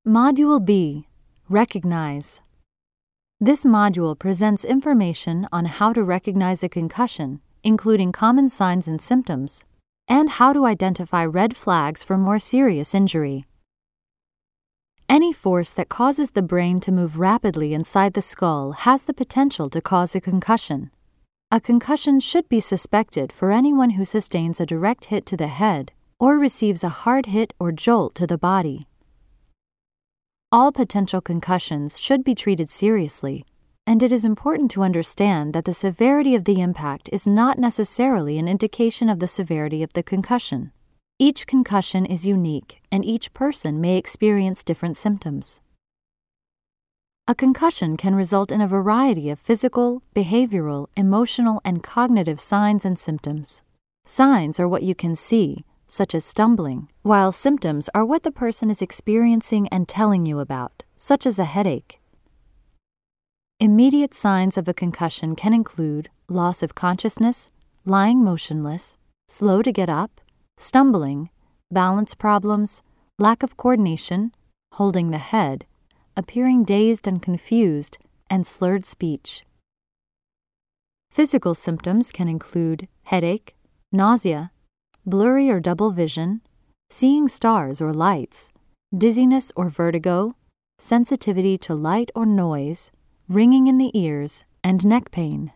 Module B. Recognize. This module presents information on how to recognize a concussion, including common signs and symptoms, and how to identify red flags for more serious injury. Any force that causes the brain to move rapidly inside the skull has the potential to cause a concussion. A concussion should be suspected for anyone who sustains a direct hit to the head or receives a hard hit or jolt to the body. All potential concussions should be treated seriously, and it is important to understand that the severity of the impact is not necessarily an indication of the severity of the concussion. Each concussion is unique, and each person may experience different symptoms. A concussion can result in a variety of physical, behavioral, emotional, and cognitive signs and symptoms. Signs are what you can see, such as stumbling, while symptoms are what the person is experiencing and telling you about, such as a headache. Immediate signs of a concussion can include loss of consciousness, lying motionless, slow to get up, stumbling, balance problems, lack of coordination, holding the head, appearing dazed and confused, and slurred speech. Physical symptoms can include headache, nausea, blurry or double vision, seeing stars or lights, dizziness or vertigo, sensitivity to light or noise, ringing in the ears, and neck pain.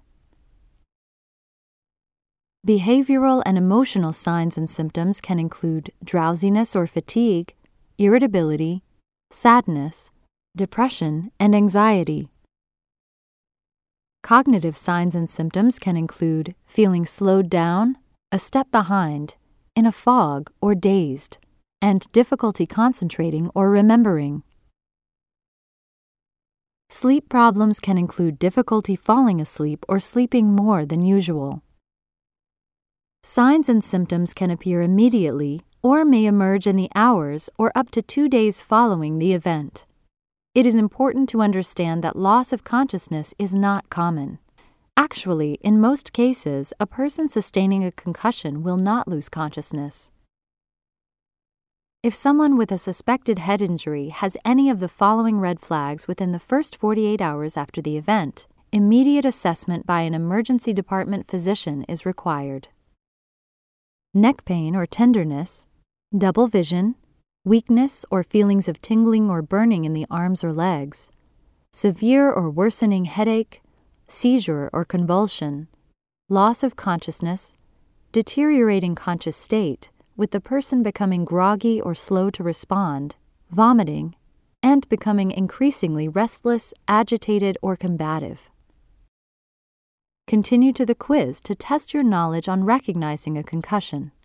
Behavioral and emotional signs and symptoms can include drowsiness or fatigue, irritability, sadness, depression, and anxiety. Cognitive signs and symptoms can include feeling slowed down, a step behind, in a fog or dazed, and difficulty concentrating or remembering. Sleep problems can include difficulty falling asleep or sleeping more than usual. Signs and symptoms can appear immediately or may emerge in the hours or up to 2 days following the event. It is important to understand that loss of consciousness is not common. Actually, in most cases, a person sustaining a concussion will not lose consciousness. If someone with a suspected head injury has any of the following red flags within the first 48 hours after the event, immediate assessment by an emergency department physician is required. Neck pain or tenderness, double vision, weakness or feelings of tingling or burning in the arms or legs, severe or worsening headache, seizure or convulsion, loss of consciousness, deteriorating conscious state, with the person becoming groggy or slow to respond, vomiting, and becoming increasingly restless, agitated, or combative. Continue to the quiz to test your knowledge on recognizing a concussion.